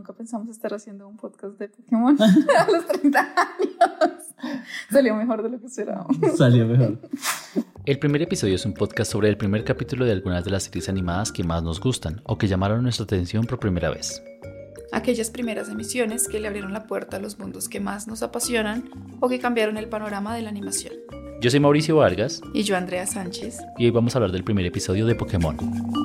nunca pensamos estar haciendo un podcast de Pokémon a los 30 años. Salió mejor de lo que esperábamos. Salió mejor. El primer episodio es un podcast sobre el primer capítulo de algunas de las series animadas que más nos gustan o que llamaron nuestra atención por primera vez. Aquellas primeras emisiones que le abrieron la puerta a los mundos que más nos apasionan o que cambiaron el panorama de la animación. Yo soy Mauricio Vargas. Y yo, Andrea Sánchez. Y hoy vamos a hablar del primer episodio de Pokémon.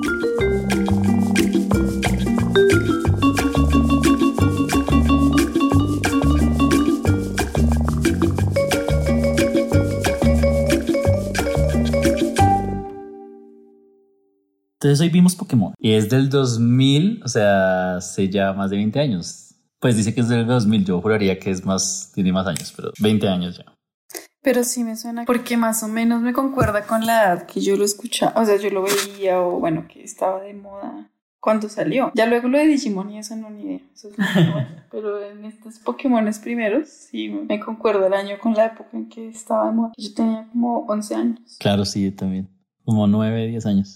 Entonces hoy vimos Pokémon y es del 2000, o sea, hace ya más de 20 años. Pues dice que es del 2000, yo juraría que es más, tiene más años, pero 20 años ya. Pero sí me suena porque más o menos me concuerda con la edad que yo lo escuchaba, o sea, yo lo veía o bueno, que estaba de moda cuando salió. Ya luego lo de Digimon y eso no ni idea, eso es muy bueno. Pero en estos Pokémones primeros sí me concuerda el año con la época en que estaba de moda. Yo tenía como 11 años. Claro, sí, yo también. Como 9, 10 años.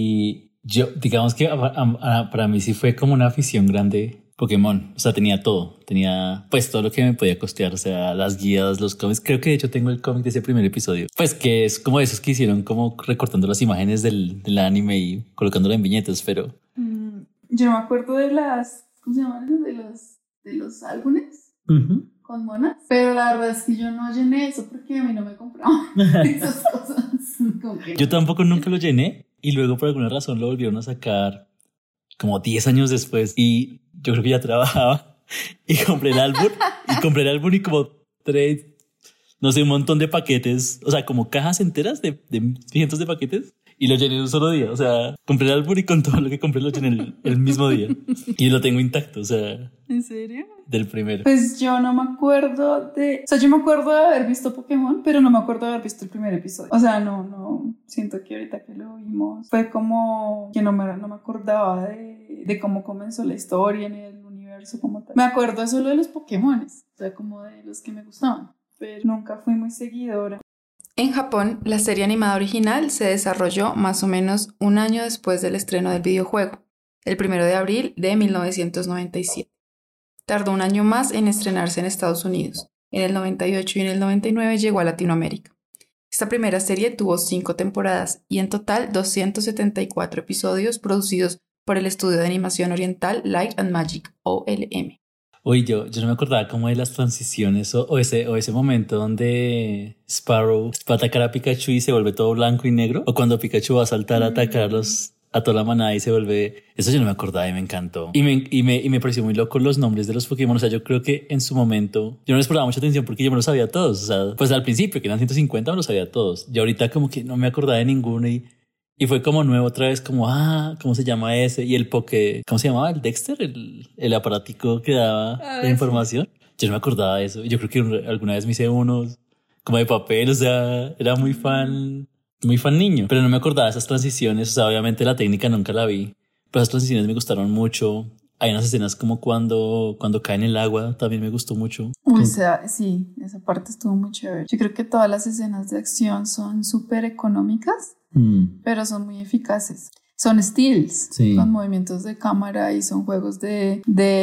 Y yo, digamos que para mí sí fue como una afición grande Pokémon. O sea, tenía todo. Tenía pues todo lo que me podía costear. O sea, las guías, los cómics. Creo que de hecho tengo el cómic de ese primer episodio. Pues que es como esos que hicieron como recortando las imágenes del anime y colocándolo en viñetas, pero... Yo no me acuerdo de las... ¿Cómo se llaman? De los álbumes. Uh-huh. Con monas, pero la verdad es que yo no llené eso porque a mí no me compraban esas cosas. Yo tampoco nunca lo llené y luego por alguna razón lo volvieron a sacar como 10 años después y yo creo que ya trabajaba y compré el álbum y como 3, no sé, un montón de paquetes, o sea, como cajas enteras de cientos de paquetes. Y lo llené en un solo día, o sea, compré el álbum y con todo lo que compré lo llené el mismo día. Y lo tengo intacto, o sea... ¿En serio? Del primero. Pues yo no me acuerdo de... O sea, yo me acuerdo de haber visto Pokémon, pero no me acuerdo de haber visto el primer episodio. O sea, no siento que ahorita que lo vimos fue como que no me acordaba de cómo comenzó la historia ni del universo como tal. Me acuerdo solo de los Pokémones, o sea, como de los que me gustaban, pero nunca fui muy seguidora. En Japón, la serie animada original se desarrolló más o menos un año después del estreno del videojuego, el 1 de abril de 1997. Tardó un año más en estrenarse en Estados Unidos. En el 98 y en el 99 llegó a Latinoamérica. Esta primera serie tuvo 5 temporadas y en total 274 episodios producidos por el estudio de animación oriental Light and Magic, OLM. Uy, yo no me acordaba como de las transiciones o ese momento donde Sparrow va a atacar a Pikachu y se vuelve todo blanco y negro, o cuando Pikachu va a saltar a atacarlos a toda la manada y se vuelve... Eso yo no me acordaba y me encantó. Y me pareció muy loco los nombres de los Pokémon. O sea, yo creo que en su momento yo no les prestaba mucha atención porque yo me los sabía todos. O sea, pues al principio, que eran 150, me los sabía todos. Y ahorita como que no me acordaba de ninguno y fue como nuevo otra vez, como, ¿cómo se llama ese? Y el ¿cómo se llamaba? ¿El Dexter? El aparatico que daba la información. Sí. Yo no me acordaba de eso. Yo creo que alguna vez me hice unos como de papel, o sea, era muy fan niño. Pero no me acordaba de esas transiciones, o sea, obviamente la técnica nunca la vi. Pero esas transiciones me gustaron mucho. Hay unas escenas como cuando cae en el agua, también me gustó mucho. O sea, sí, esa parte estuvo muy chévere. Yo creo que todas las escenas de acción son súper económicas. Pero son muy eficaces. Son stills, sí. Son movimientos de cámara y son juegos de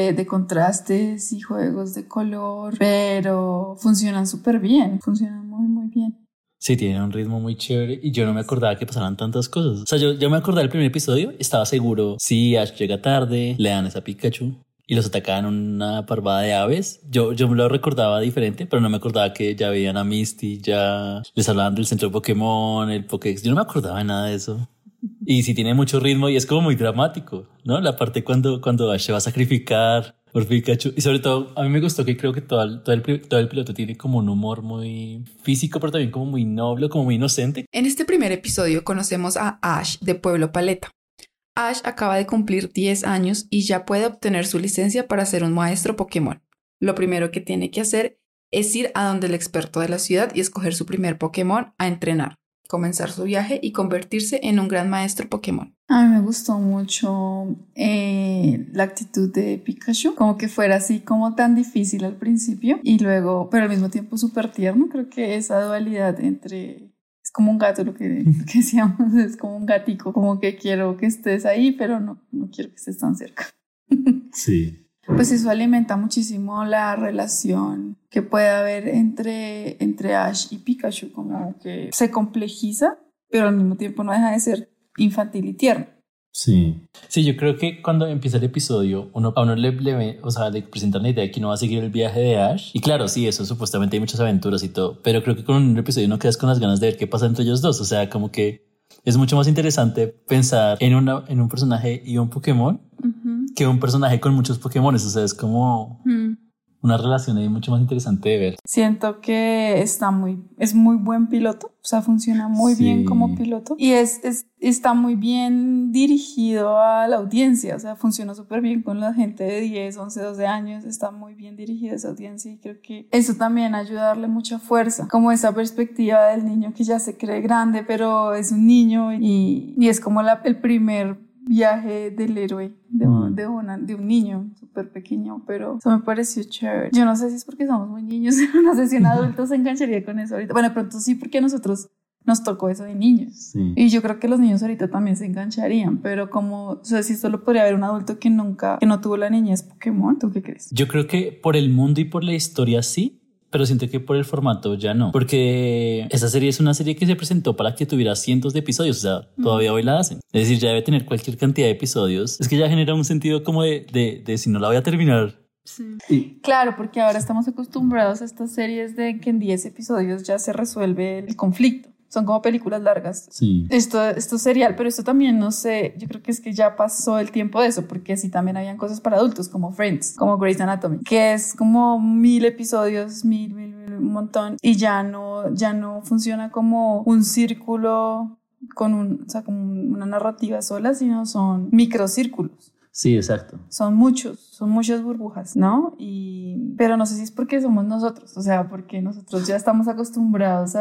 contrastes y juegos de color, pero funcionan súper bien, funcionan muy muy bien. Sí, tienen un ritmo muy chévere y yo no me acordaba que pasaran tantas cosas. O sea, yo me acordaba del primer episodio, estaba seguro, si Ash llega tarde, le dan esa Pikachu y los atacaban una parvada de aves. Yo me lo recordaba diferente, pero no me acordaba que ya veían a Misty, ya les hablaban del centro de Pokémon, el Pokédex. Yo no me acordaba de nada de eso. Y sí tiene mucho ritmo y es como muy dramático, ¿no? La parte cuando Ash se va a sacrificar por Pikachu. Y sobre todo, a mí me gustó que creo que todo el piloto tiene como un humor muy físico, pero también como muy noble, como muy inocente. En este primer episodio conocemos a Ash de Pueblo Paleta. Ash acaba de cumplir 10 años y ya puede obtener su licencia para ser un maestro Pokémon. Lo primero que tiene que hacer es ir a donde el experto de la ciudad y escoger su primer Pokémon a entrenar, comenzar su viaje y convertirse en un gran maestro Pokémon. A mí me gustó mucho la actitud de Pikachu, como que fuera así como tan difícil al principio y luego, pero al mismo tiempo súper tierno. Creo que esa dualidad entre... Es como un gato, lo que decíamos, es como un gatico, como que quiero que estés ahí, pero no quiero que estés tan cerca. Sí. pues eso alimenta muchísimo la relación que puede haber entre Ash y Pikachu, como que se complejiza, pero al mismo tiempo no deja de ser infantil y tierno. Sí, yo creo que cuando empieza el episodio a uno le presentan la idea de que no va a seguir el viaje de Ash, y claro, sí, eso supuestamente hay muchas aventuras y todo, pero creo que con un episodio no quedas con las ganas de ver qué pasa entre ellos dos. O sea, como que es mucho más interesante pensar en un personaje y un Pokémon que un personaje con muchos Pokémones. O sea, es como una relación ahí mucho más interesante de ver. Siento que es muy buen piloto, o sea, funciona muy bien como piloto y está muy bien dirigido a la audiencia, o sea, funciona súper bien con la gente de 10, 11, 12 años, está muy bien dirigida esa audiencia y creo que eso también ayuda a darle mucha fuerza, como esa perspectiva del niño que ya se cree grande, pero es un niño y es como el primer viaje del héroe de un niño súper pequeño, pero eso me pareció chévere. Yo no sé si es porque somos muy niños, no sé si un adulto se engancharía con eso ahorita. Bueno, de pronto sí, porque a nosotros nos tocó eso de niños. Sí. Y yo creo que los niños ahorita también se engancharían, pero o sea, si solo podría haber un adulto que no tuvo la niñez Pokémon, ¿tú qué crees? Yo creo que por el mundo y por la historia sí, pero siento que por el formato ya no, porque esa serie es una serie que se presentó para que tuviera cientos de episodios, o sea, todavía hoy la hacen. Es decir, ya debe tener cualquier cantidad de episodios. Es que ya genera un sentido como de si no la voy a terminar. Sí. Claro, porque ahora estamos acostumbrados a estas series de que en 10 episodios ya se resuelve el conflicto. Son como películas largas. Sí. Esto es serial, pero esto también, no sé, yo creo que es que ya pasó el tiempo de eso, porque así también habían cosas para adultos, como Friends, como Grey's Anatomy, que es como 1000 episodios, un montón, y ya no funciona como un círculo con como una narrativa sola, sino son microcírculos. Sí, exacto. Son muchas burbujas, ¿no? Pero no sé si es porque somos nosotros, o sea, porque nosotros ya estamos acostumbrados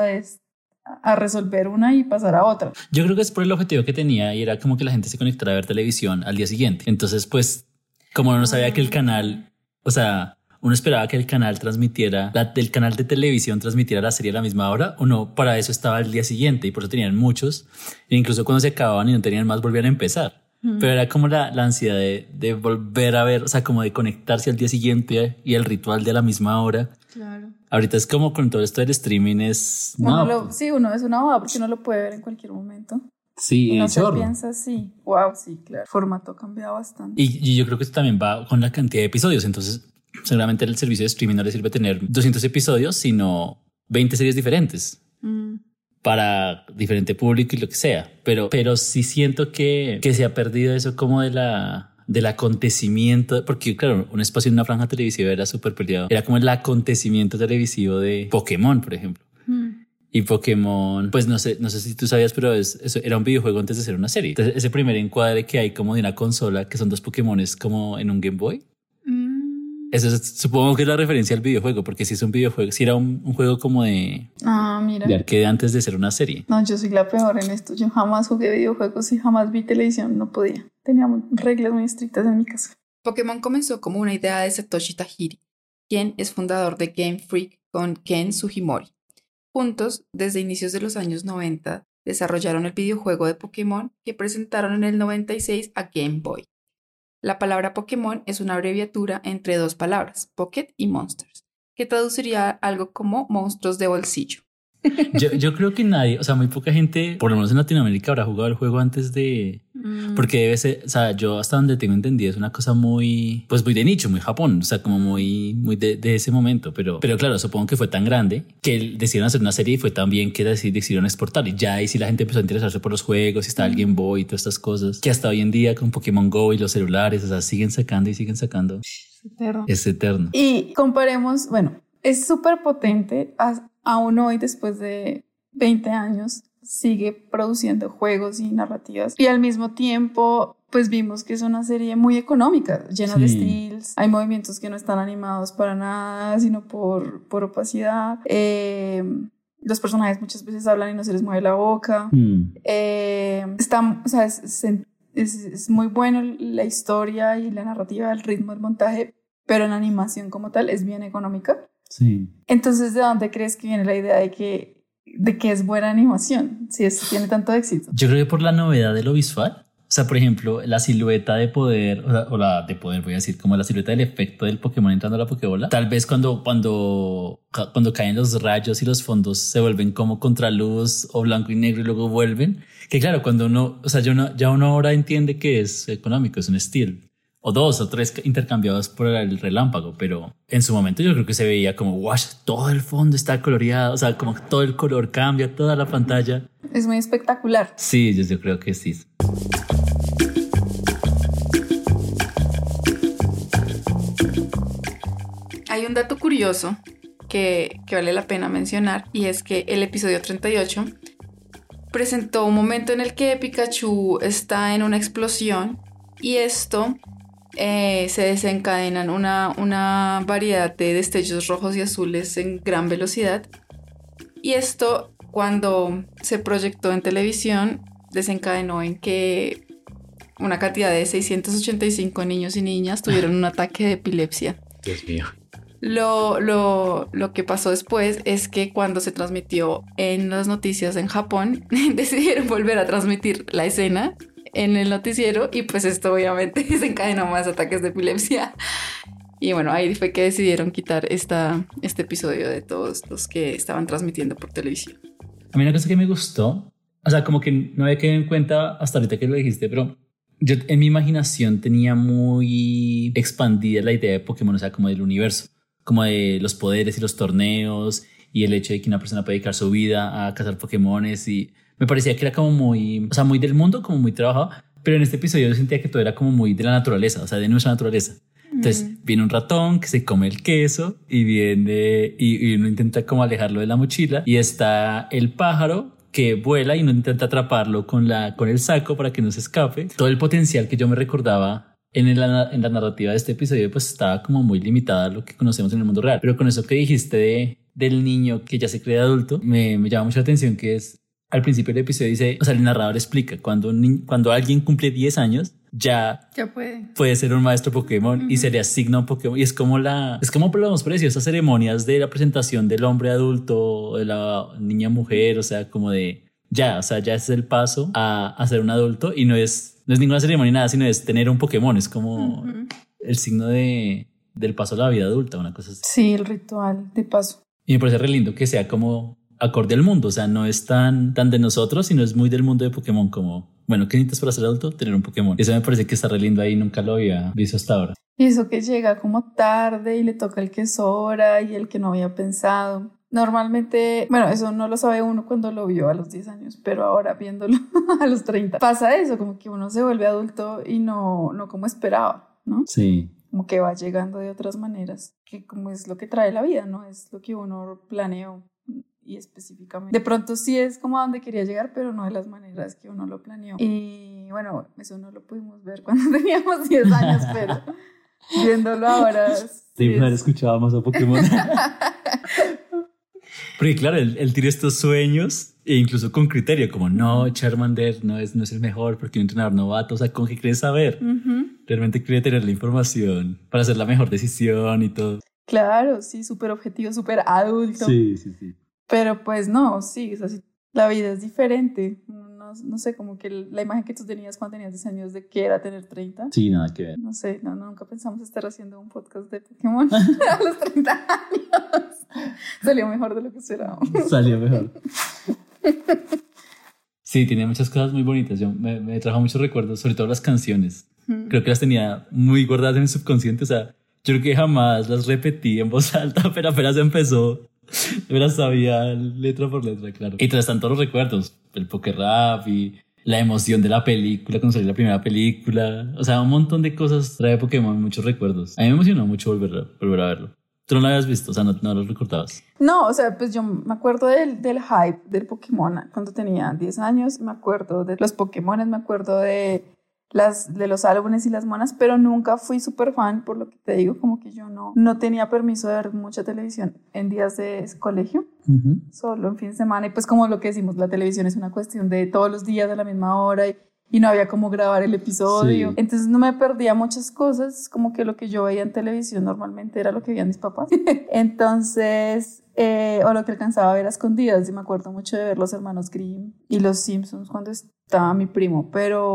a resolver una y pasar a otra. Yo creo que es por el objetivo que tenía y era como que la gente se conectara a ver televisión al día siguiente. Entonces, pues, como uno no sabía que el canal, o sea, uno esperaba que el canal del canal de televisión transmitiera la serie a la misma hora, uno para eso estaba al día siguiente y por eso tenían muchos. E incluso cuando se acababan y no tenían más, volvían a empezar. Pero era como la ansiedad de volver a ver, o sea, como de conectarse al día siguiente y el ritual de la misma hora. Claro. Ahorita es como con todo esto del streaming es... uno es una boda porque uno lo puede ver en cualquier momento. Sí, y no se piensa así. Wow, sí, claro. El formato cambia bastante. Y yo creo que esto también va con la cantidad de episodios. Entonces, seguramente el servicio de streaming no le sirve tener 200 episodios, sino 20 series diferentes. Para diferente público y lo que sea. Pero sí siento que se ha perdido eso como del acontecimiento, porque claro, un espacio en una franja televisiva era súper peleado. Era como el acontecimiento televisivo de Pokémon, por ejemplo. Y Pokémon, pues no sé si tú sabías, pero eso era un videojuego antes de ser una serie. Entonces ese primer encuadre que hay como de una consola, que son 2 Pokémones como en un Game Boy. Eso supongo que es la referencia al videojuego, porque si es un videojuego, si era un juego como de arcade antes de ser una serie. No, yo soy la peor en esto. Yo jamás jugué videojuegos y jamás vi televisión, no podía. Teníamos reglas muy estrictas en mi casa. Pokémon comenzó como una idea de Satoshi Tajiri, quien es fundador de Game Freak con Ken Sugimori. Juntos, desde inicios de los años 90, desarrollaron el videojuego de Pokémon que presentaron en el 96 a Game Boy. La palabra Pokémon es una abreviatura entre 2 palabras, Pocket y Monsters, que traduciría algo como monstruos de bolsillo. Yo creo que nadie, o sea, muy poca gente, por lo menos en Latinoamérica, habrá jugado el juego antes de... Porque debe ser, o sea, yo hasta donde tengo entendido es una cosa muy, pues muy de nicho, muy Japón, o sea, como muy de ese momento. Pero claro, supongo que fue tan grande que decidieron hacer una serie y fue tan bien que decidieron exportar. Y ya ahí sí la gente empezó a interesarse por los juegos y estaba el Game Boy y todas estas cosas. Que hasta hoy en día con Pokémon Go y los celulares, o sea, siguen sacando y siguen sacando. Es eterno. Y comparemos, bueno, es súper potente. Aún hoy, después de 20 años, sigue produciendo juegos y narrativas. Y al mismo tiempo, pues vimos que es una serie muy económica, llena de steals. Hay movimientos que no están animados para nada, sino por opacidad. Los personajes muchas veces hablan y no se les mueve la boca. O sea, es muy bueno la historia y la narrativa, el ritmo del montaje, pero la animación como tal es bien económica. Sí. Entonces, ¿de dónde crees que viene la idea de que es buena animación? Si tiene tanto éxito. Yo creo que por la novedad de lo visual. O sea, por ejemplo, la silueta de poder, o la de poder, voy a decir, como la silueta del efecto del Pokémon entrando a la Pokébola. Tal vez cuando caen los rayos y los fondos se vuelven como contraluz o blanco y negro y luego vuelven. Que claro, cuando uno, o sea, ya uno ahora entiende que es económico, es un steal. O 2 o 3 intercambiados por el relámpago, pero en su momento yo creo que se veía como, wash, todo el fondo está coloreado, o sea, como todo el color cambia, toda la pantalla. Es muy espectacular. Sí, yo creo que sí. Hay un dato curioso que vale la pena mencionar, y es que el episodio 38 presentó un momento en el que Pikachu está en una explosión y esto se desencadenan una variedad de destellos rojos y azules en gran velocidad, y esto, cuando se proyectó en televisión, desencadenó en que una cantidad de 685 niños y niñas tuvieron un ataque de epilepsia. Dios mío. Lo que pasó después es que cuando se transmitió en las noticias en Japón, decidieron volver a transmitir la escena en el noticiero, y pues esto obviamente desencadenó más ataques de epilepsia. Y bueno, ahí fue que decidieron quitar este episodio de todos los que estaban transmitiendo por televisión. A mí una cosa que me gustó, o sea, como que no había quedado en cuenta hasta ahorita que lo dijiste, pero yo en mi imaginación tenía muy expandida la idea de Pokémon, o sea, como del universo, como de los poderes y los torneos y el hecho de que una persona puede dedicar su vida a cazar Pokémones, y me parecía que era como muy, o sea, muy del mundo, como muy trabajado, pero en este episodio yo sentía que todo era como muy de la naturaleza, o sea, de nuestra naturaleza. Entonces viene un ratón que se come el queso y viene y uno intenta como alejarlo de la mochila, y está el pájaro que vuela y uno intenta atraparlo con el saco para que no se escape. Todo el potencial que yo me recordaba en la narrativa de este episodio pues estaba como muy limitada a lo que conocemos en el mundo real. Pero con eso que dijiste del niño que ya se cree adulto, me llama mucho la atención, que es al principio del episodio dice, o sea, el narrador explica cuando alguien cumple 10 años ya puede ser un maestro Pokémon y se le asigna un Pokémon, y es como lo precio, esas ceremonias de la presentación del hombre adulto, de la niña mujer, o sea, como de ya, o sea, ya es el paso a ser un adulto, y no es ninguna ceremonia nada, sino es tener un Pokémon, es como el signo del paso a la vida adulta, una cosa así. Sí, el ritual de paso. Y me parece re lindo que sea como acorde al mundo, o sea, no es tan de nosotros, sino es muy del mundo de Pokémon, como, bueno, ¿qué necesitas para ser adulto? Tener un Pokémon. Eso me parece que está re lindo ahí, nunca lo había visto hasta ahora. Y eso que llega como tarde y le toca el que es hora y el que no había pensado. Normalmente, bueno, eso no lo sabe uno cuando lo vio a los 10 años, pero ahora viéndolo a los 30, pasa eso, como que uno se vuelve adulto y no como esperaba, ¿no? Sí. Como que va llegando de otras maneras, que como es lo que trae la vida, ¿no? Es lo que uno planeó. Y específicamente, de pronto sí es como a donde quería llegar, pero no de las maneras que uno lo planeó. Y bueno, eso no lo pudimos ver cuando teníamos 10 años, pero viéndolo ahora sí, haber escuchado más a Pokémon. Porque claro, él tiene estos sueños e incluso con criterio, como no, Charmander no es el mejor porque un entrenador novato, o sea, ¿con qué cree saber? Realmente cree tener la información para hacer la mejor decisión y todo. Claro, sí, súper objetivo, súper adulto. Sí. Pero pues no, sí, o sea, sí, la vida es diferente. No sé, como que la imagen que tú tenías cuando tenías 10 años de que era tener 30. Sí, nada que ver. No sé, nunca pensamos estar haciendo un podcast de Pokémon a los 30 años. Salió mejor de lo que esperábamos. Salió mejor. Sí, tiene muchas cosas muy bonitas. Me trajo muchos recuerdos, sobre todo las canciones. Creo que las tenía muy guardadas en el subconsciente. O sea, yo creo que jamás las repetí en voz alta, pero apenas empezó, yo las sabía letra por letra, claro. Y tras tanto los recuerdos, el Pokérap y la emoción de la película, cuando salió la primera película. O sea, un montón de cosas trae Pokémon, muchos recuerdos. A mí me emocionó mucho volver a verlo. ¿Tú no lo habías visto? O sea, no lo recordabas. No, o sea, pues yo me acuerdo del hype del Pokémon cuando tenía 10 años. Me acuerdo de los Pokémones, me acuerdo de los álbumes y las monas, pero nunca fui súper fan, por lo que te digo, como que yo no tenía permiso de ver mucha televisión en días de colegio, solo en fin de semana, y pues como lo que decimos, la televisión es una cuestión de todos los días a la misma hora, y no había como grabar el episodio, sí. Entonces no me perdía muchas cosas, como que lo que yo veía en televisión normalmente era lo que veían mis papás, entonces... o lo que alcanzaba a ver a escondidas, y me acuerdo mucho de ver los hermanos Grimm y los Simpsons cuando estaba mi primo, pero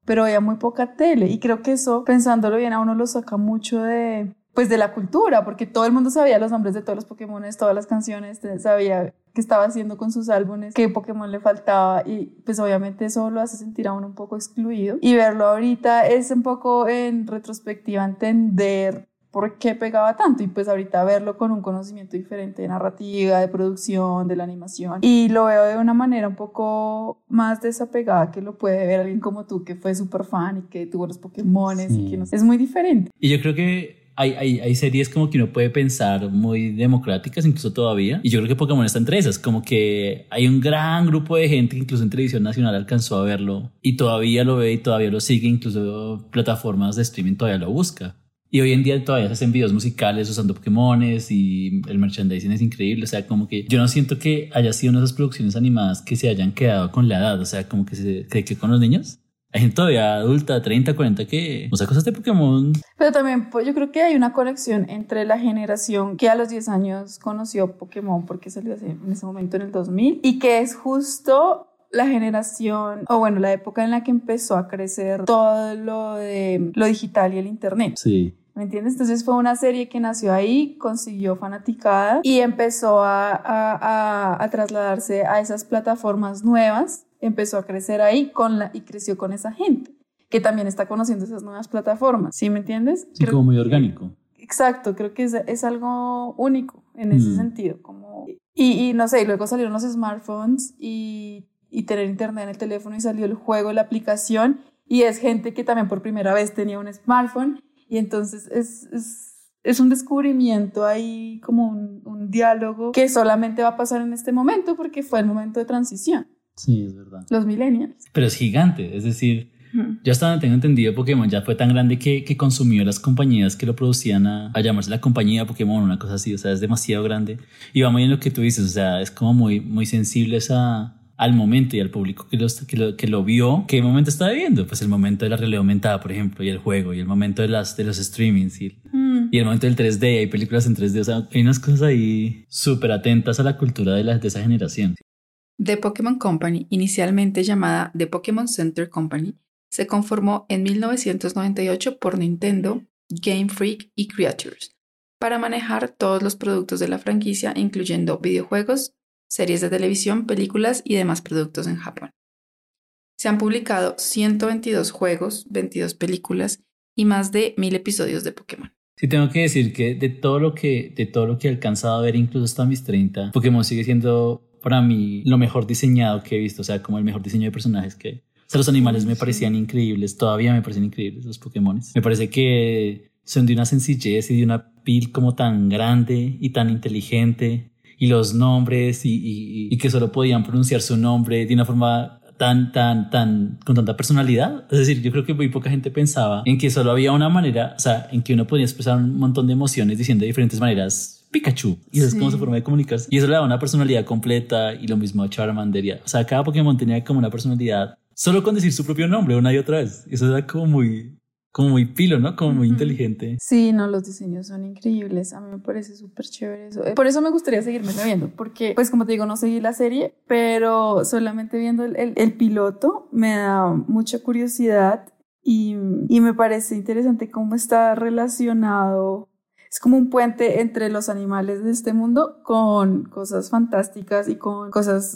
pero veía muy poca tele y creo que eso, pensándolo bien, a uno lo saca mucho de la cultura, porque todo el mundo sabía los nombres de todos los Pokémones, todas las canciones, sabía qué estaba haciendo con sus álbumes, qué Pokémon le faltaba y pues obviamente eso lo hace sentir a uno un poco excluido y verlo ahorita es un poco en retrospectiva entender por qué pegaba tanto y pues ahorita verlo con un conocimiento diferente de narrativa, de producción, de la animación y lo veo de una manera un poco más desapegada que lo puede ver alguien como tú que fue súper fan y que tuvo los Pokémones y que no sé, es muy diferente. Y yo creo que hay series como que uno puede pensar muy democráticas incluso todavía y yo creo que Pokémon está entre esas, como que hay un gran grupo de gente que incluso en televisión nacional alcanzó a verlo y todavía lo ve y todavía lo sigue, incluso plataformas de streaming todavía lo busca. Y hoy en día todavía se hacen videos musicales usando Pokémones y el merchandising es increíble. O sea, como que yo no siento que haya sido una de esas producciones animadas que se hayan quedado con la edad. O sea, como que se cree que con los niños hay gente todavía adulta, 30, 40 que usa cosas de Pokémon. Pero también pues, yo creo que hay una conexión entre la generación que a los 10 años conoció Pokémon porque salió en ese momento en el 2000 y que es justo la generación, o bueno, la época en la que empezó a crecer todo lo digital y el internet. Sí. ¿Me entiendes? Entonces fue una serie que nació ahí, consiguió fanaticada y empezó a trasladarse a esas plataformas nuevas, empezó a crecer ahí y creció con esa gente que también está conociendo esas nuevas plataformas. ¿Sí me entiendes? Sí, como muy orgánico. Exacto, creo que es algo único en ese sentido. Y no sé, luego salieron los smartphones y tener internet en el teléfono y salió el juego, la aplicación y es gente que también por primera vez tenía un smartphone y entonces es un descubrimiento ahí como un diálogo que solamente va a pasar en este momento porque fue el momento de transición. Sí, es verdad. Los millennials. Pero es gigante, es decir, yo hasta donde tengo entendido Pokémon ya fue tan grande que consumió las compañías que lo producían a llamarse la compañía Pokémon, una cosa así, o sea, es demasiado grande y va muy en lo que tú dices, o sea, es como muy, muy sensible al momento y al público que lo vio, ¿qué momento está viviendo? Pues el momento de la realidad aumentada, por ejemplo, y el juego, y el momento de los streamings, y el momento del 3D, hay películas en 3D, o sea, hay unas cosas ahí súper atentas a la cultura de esa generación. The Pokémon Company, inicialmente llamada The Pokémon Center Company, se conformó en 1998 por Nintendo, Game Freak y Creatures para manejar todos los productos de la franquicia, incluyendo videojuegos, series de televisión, películas y demás productos en Japón. Se han publicado 122 juegos, 22 películas y más de 1000 episodios de Pokémon. Sí, tengo que decir que de todo lo que he alcanzado a ver, incluso hasta mis 30, Pokémon sigue siendo para mí lo mejor diseñado que he visto, o sea, como el mejor diseño de personajes que... O sea, los animales me parecían increíbles, todavía me parecen increíbles los Pokémones. Me parece que son de una sencillez y de una piel como tan grande y tan inteligente, y los nombres y que solo podían pronunciar su nombre de una forma tan con tanta personalidad. Es decir, yo creo que muy poca gente pensaba en que solo había una manera, o sea, en que uno podía expresar un montón de emociones diciendo de diferentes maneras Pikachu, y esa es como su forma de comunicarse, y eso le daba una personalidad completa, y lo mismo a Charmander. O sea, cada Pokémon tenía como una personalidad solo con decir su propio nombre una y otra vez. Eso era como muy pilo, ¿no? Como muy inteligente. Sí, no, los diseños son increíbles. A mí me parece súper chévere eso. Por eso me gustaría seguirme viendo, porque, pues como te digo, no seguí la serie, pero solamente viendo el piloto me da mucha curiosidad y me parece interesante cómo está relacionado. Es como un puente entre los animales de este mundo con cosas fantásticas y con cosas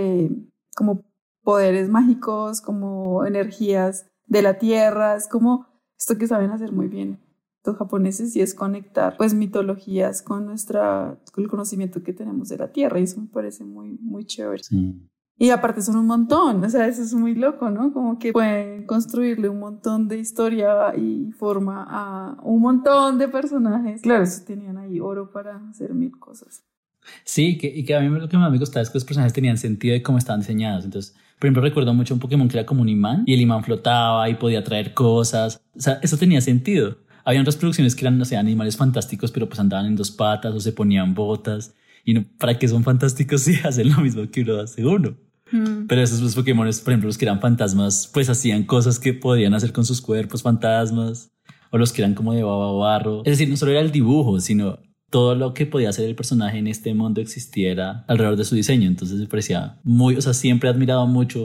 como poderes mágicos, como energías de la tierra. Es como esto que saben hacer muy bien los japoneses y es conectar pues mitologías con el conocimiento que tenemos de la tierra y eso me parece muy, muy chévere. Sí. Y aparte son un montón, o sea, eso es muy loco, ¿no? Como que pueden construirle un montón de historia y forma a un montón de personajes. Claro, eso tenían ahí oro para hacer 1000 cosas. Sí, y que a mí lo que más me gustaba es que los personajes tenían sentido de cómo estaban diseñados. Entonces, por ejemplo, recuerdo mucho un Pokémon que era como un imán y el imán flotaba y podía traer cosas. O sea, eso tenía sentido. Había otras producciones que eran, no sé, animales fantásticos, pero pues andaban en 2 patas o se ponían botas. Y no, ¿para qué son fantásticos si hacen lo mismo que uno hace uno? Pero esos Pokémon, por ejemplo, los que eran fantasmas, pues hacían cosas que podían hacer con sus cuerpos fantasmas, o los que eran como de baba o barro. Es decir, no solo era el dibujo, sino todo lo que podía hacer el personaje en este mundo existiera alrededor de su diseño. Entonces me parecía muy, o sea, siempre he admirado mucho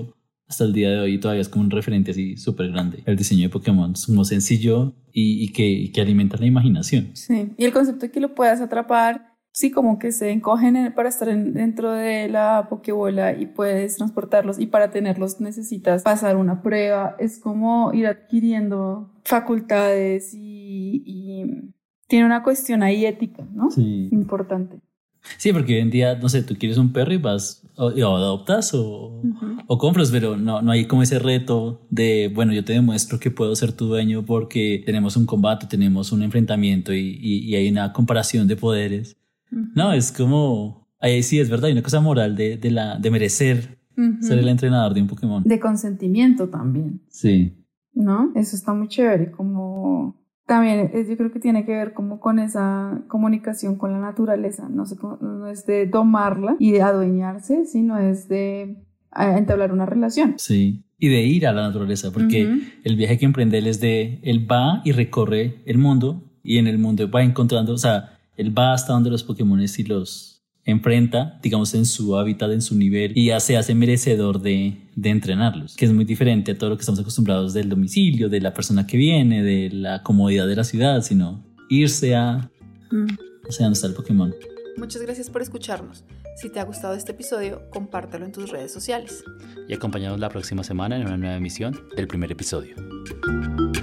hasta el día de hoy todavía es como un referente así súper grande. El diseño de Pokémon es como sencillo y que alimenta la imaginación. Sí, y el concepto de que lo puedas atrapar, sí, como que se encogen para estar dentro de la Pokébola y puedes transportarlos, y para tenerlos necesitas pasar una prueba. Es como ir adquiriendo facultades y tiene una cuestión ahí ética, ¿no? Sí. Importante. Sí, porque hoy en día, no sé, tú quieres un perro y vas o adoptas o compras, pero no hay como ese reto de, bueno, yo te demuestro que puedo ser tu dueño porque tenemos un combate, tenemos un enfrentamiento y hay una comparación de poderes. No, es como, ahí sí es verdad, hay una cosa moral de merecer ser el entrenador de un Pokémon. De consentimiento también. Sí. ¿No? Eso está muy chévere, como también yo creo que tiene que ver como con esa comunicación con la naturaleza, no es de domarla y de adueñarse, sino es de entablar una relación. Sí, y de ir a la naturaleza, porque el viaje que emprende él va y recorre el mundo, y en el mundo va encontrando, o sea, él va hasta donde los Pokémones y los enfrenta, digamos, en su hábitat, en su nivel, y ya se hace merecedor de entrenarlos, que es muy diferente a todo lo que estamos acostumbrados del domicilio, de la persona que viene, de la comodidad de la ciudad, sino irse a o sea, donde está el Pokémon. Muchas gracias por escucharnos. Si te ha gustado este episodio, compártelo en tus redes sociales. Y acompáñanos la próxima semana en una nueva emisión del primer episodio.